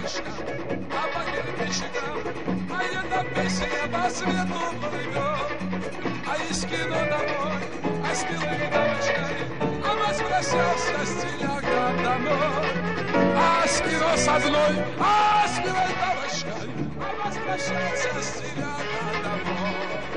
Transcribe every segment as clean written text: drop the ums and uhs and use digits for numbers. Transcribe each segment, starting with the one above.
камешкам, а по кирпичикам, а эта песня по свету плывет. А из кино домой, а с милой девочкой, а возвращался стиляга домой. А с кино с одной, а с милой девочкой, а возвращался стиляга домой.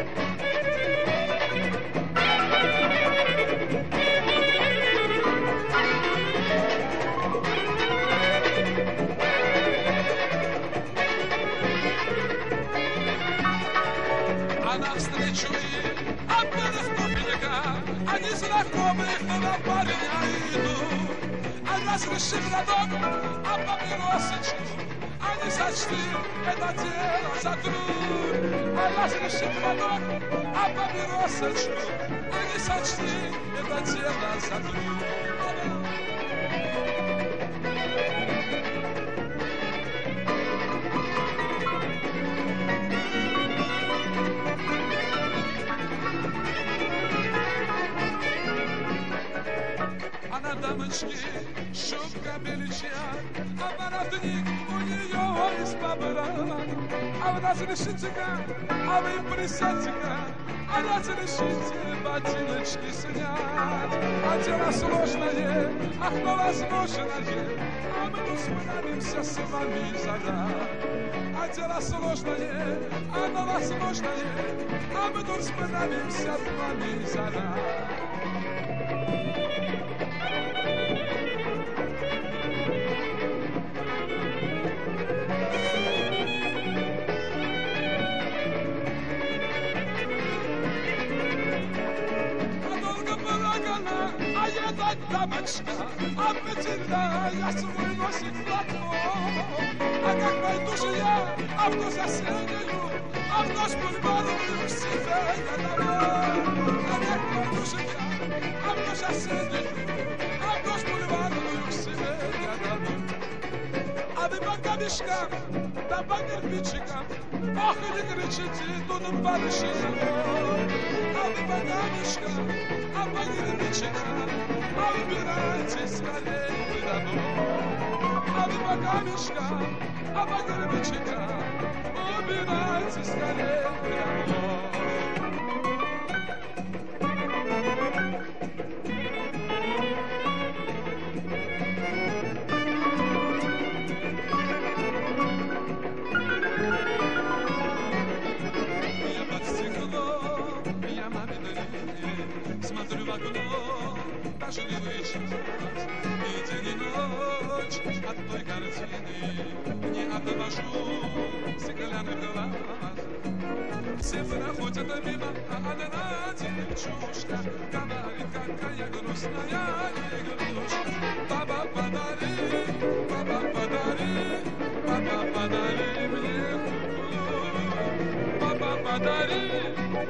Навстречу им, а белых тупиках, а незнакомых на парня идут. А разрешив рядок, а папиросочку, они сочли это дело за труд. А разрешив рядок, а папиросочку, они сочли это дело за труд. Дамочки, шубка беличья, а воротник у нее из бобра. А вы разрешите-ка, а вы присядьте-ка, а разрешите ботиночки снять. А дело сложное, ах, но возможное, а мы тут справимся с вами задать. А дело сложное, оно возможное, а мы тут справимся с вами задать. Дамочка, обретенная свой носит флакон. А как пойду же я, а в ту соседнюю, а в ночь бульварную к себе я домой. А как пойду же я, а в ту соседнюю, а в ночь бульварную к себе я домой. А вы по камешкам, да по кирпичикам, ох, и не кричите, тут барыши зовут. А вы по камешкам, а по кирпичикам, а убирайтесь скорее домой. А вы по камешкам, а по кирпичикам, убирайтесь скорее домой. Я под стеклом, я маме дарю, смотрю в окно. Дождливый час, и день и ночь от той картины не отвожу стеклянных глаз. Все проходят мимо, а одна девчушка говорит, какая грустная игрушка. Папа, подари мне куклу. Папа, подари мне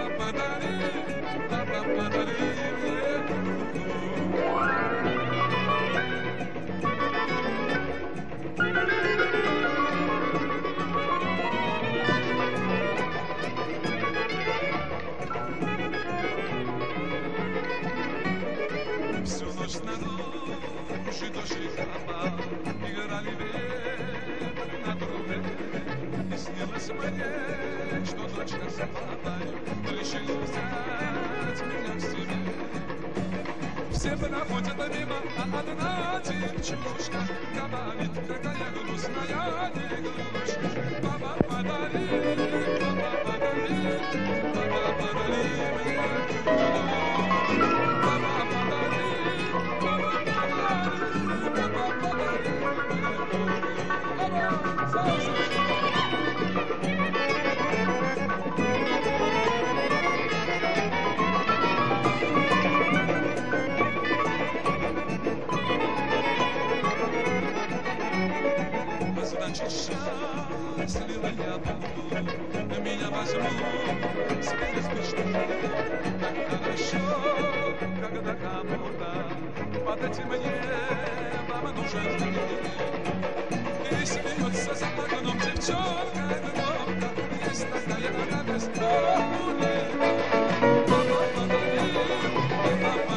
всю ночь снаружи дождь и хлопа, играли ветры на трубе. И снилось мне, что дочка с папой решили взять меня к себе. Все проходят мимо, а одна девчушка говорит, какая грустная игрушка. Папа, подари мне значит, счастлива я буду, меня возьмут сквозь мечты. Так хорошо, когда кому-то под этим небом нужен ты. И смеется за окном девчонка громко, есть такая она без проблем. Папа, подари, папа,